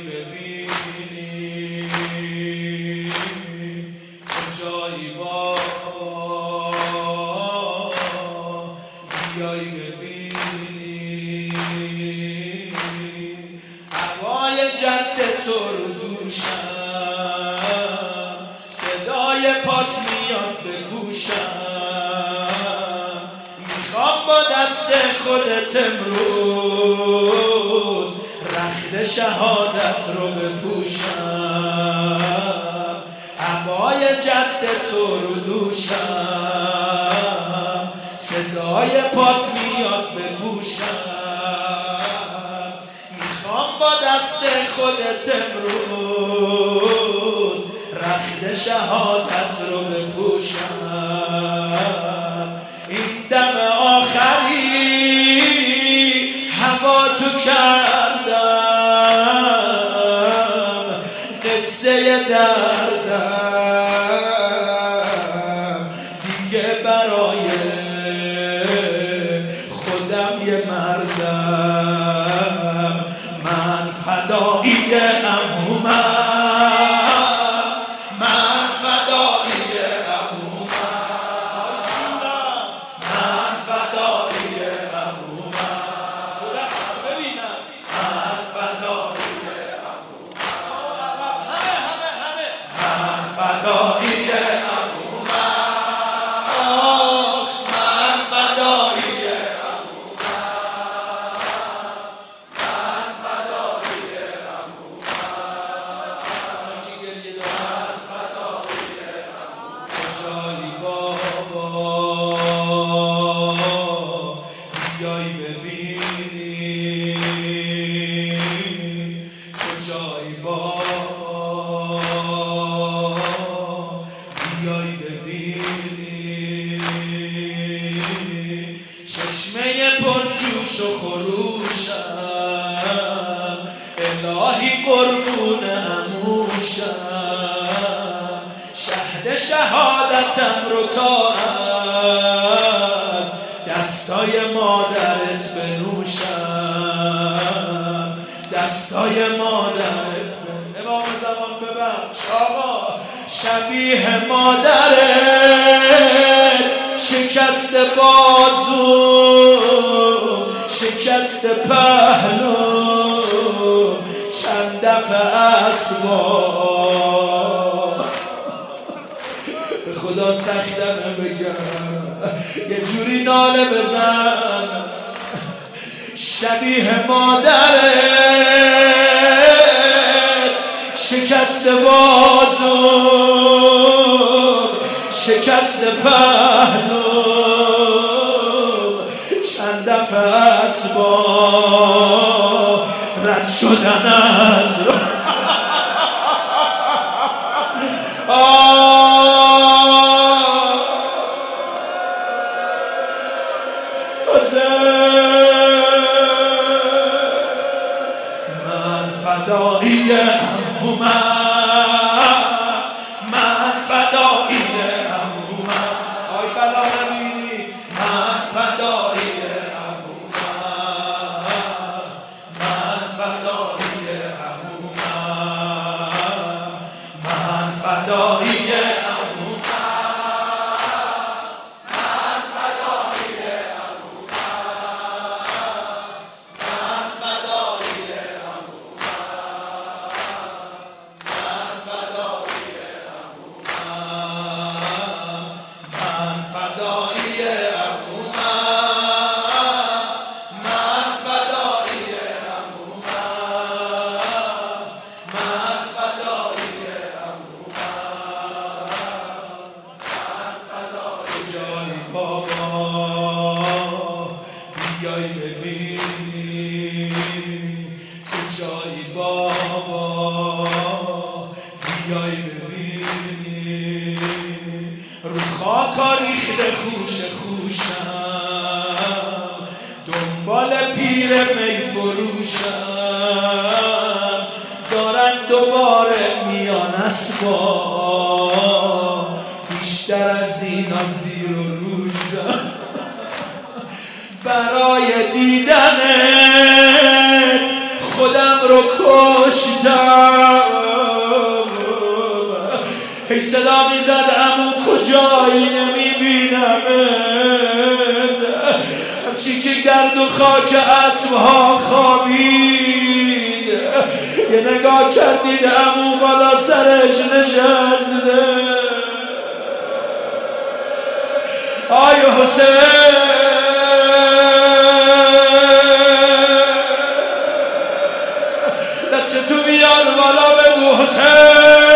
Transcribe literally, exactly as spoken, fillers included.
ببینی کجایی بابا بیایی ببینی هوای جد تو رو دوشم صدای پات میاد به گوشم میخوام با دست خودت امروز رخت شهادت رو بپوشم هوای جد تو رو دوشم صدای پات میاد به گوشم میخوام با دست خودت امروز رخت شهادت رو بپوشم این دم آخری هوا تو کردم قصه دردم دیگه برای خودم یه مردم من فدایی عمومم من فدایی عمومم من فدایی عمومم دو دست ببینم من فدایی عمومم همه همه همه من فدایی عمومم آخ من فدایی کجایی بابا بیایی ببینی کجایی بابا بیایی ببینی چشمه پرجوش و خروشم الهی قربون عموشم شهد شهادتم رو تا از دستای مادرت بنوشم دستای مادرت بنوشم امام زمان ببخش آقا شبیه مادرت شکست بازو شکست پهلو چند دفعه اسباب خدا سختمه بگم یه جوری ناله بزن شبیه مادرت شکست بازو شکست پهلو چند دفعه اسباب رد شدن از من فدایی عمومم من فدایی عمومم آی بلا نبینی من فدایی عمومم من فدایی عمومم من فدایی بیایی ببینی کجایی بابا بیایی ببینی رو خاکا ریخته خوش خوشم دنبال پیر می فروشم دارن دوباره میان اسبا بیشتر از اینا زیر و روشم برای دیدنت خودم رو کشتم. هی صدا میزد عمو کجایی نمیبینمت، همچی که گرد و خاک اسبها خوابید یه نگاه کردید عمو بالا سرش نشسته. آی حسین دست تو بیار بالا بگو حسین